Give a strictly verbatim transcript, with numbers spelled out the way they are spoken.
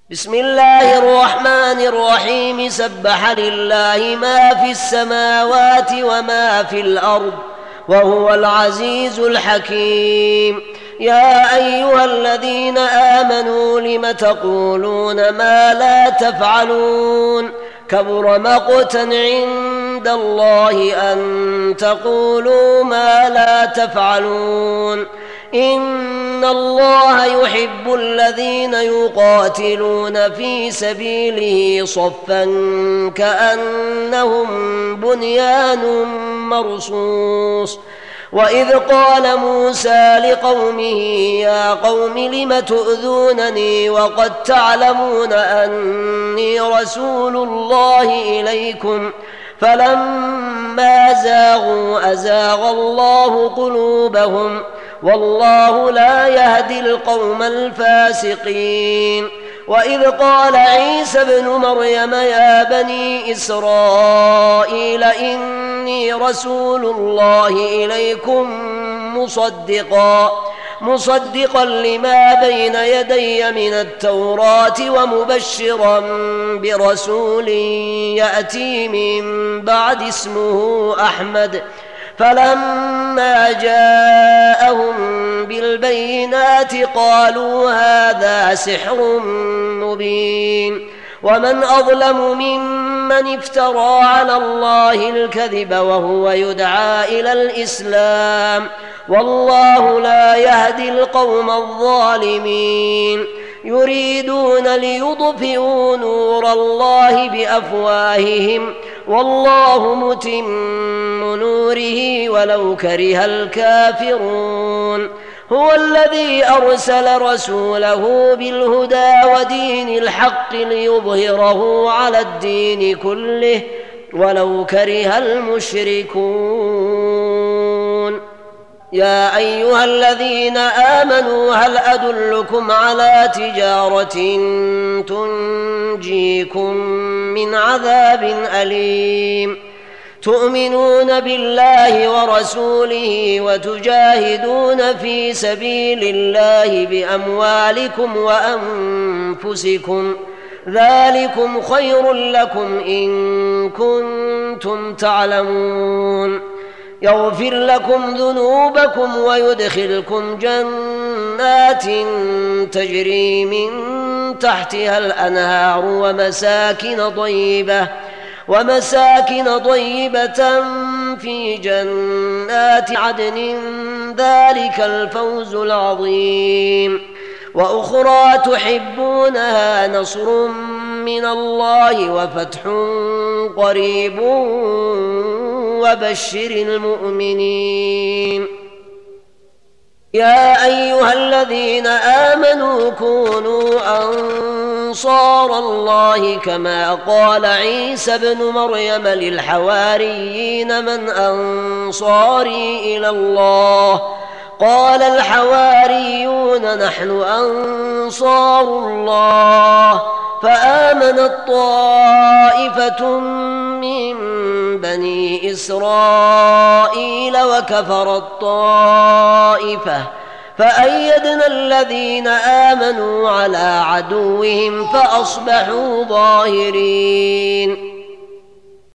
بسم الله الرحمن الرحيم. سبح لله ما في السماوات وما في الأرض وهو العزيز الحكيم. يا أيها الذين آمنوا لم تقولون ما لا تفعلون؟ كبر مقتا عند الله أن تقولوا ما لا تفعلون. إن الله يحب الذين يقاتلون في سبيله صفا كأنهم بنيان مرصوص. وإذ قال موسى لقومه يا قوم لم تؤذونني وقد تعلمون أني رسول الله إليكم فلما زاغوا أزاغ الله قلوبهم والله لا يهدي القوم الفاسقين. وإذ قال عيسى ابن مريم يا بني إسرائيل إني رسول الله إليكم مصدقا مصدقا لما بين يدي من التوراة ومبشرا برسول يأتي من بعد اسمه أحمد. فلما جاءهم بالبينات قالوا هذا سحر مبين. ومن أظلم ممن افترى على الله الكذب وهو يدعى إلى الإسلام والله لا يهدي القوم الظالمين. يريدون ليطفئوا نور الله بأفواههم والله متم نوره ولو كره الكافرون. هو الذي أرسل رسوله بالهدى ودين الحق ليظهره على الدين كله ولو كره المشركون. يا أيها الذين آمنوا هل أدلكم على تجارة تنجيكم من عذاب أليم؟ تؤمنون بالله ورسوله وتجاهدون في سبيل الله بأموالكم وأنفسكم ذلكم خير لكم إن كنتم تعلمون. يغفر لكم ذنوبكم ويدخلكم جنات تجري من تحتها الأنهار ومساكن طيبة ومساكن طيبة في جنات عدن ذلك الفوز العظيم. وأخرى تحبونها نصر من الله وفتح قريب وبشر المؤمنين. يا أيها الذين آمنوا كونوا أنصار الله كما قال عيسى ابن مريم للحواريين من أنصاري إلى الله؟ قال الحواريون نحن أنصار الله. فآمنت طائفة من بني إسرائيل وكفرت طائفة فأيدنا الذين آمنوا على عدوهم فأصبحوا ظاهرين.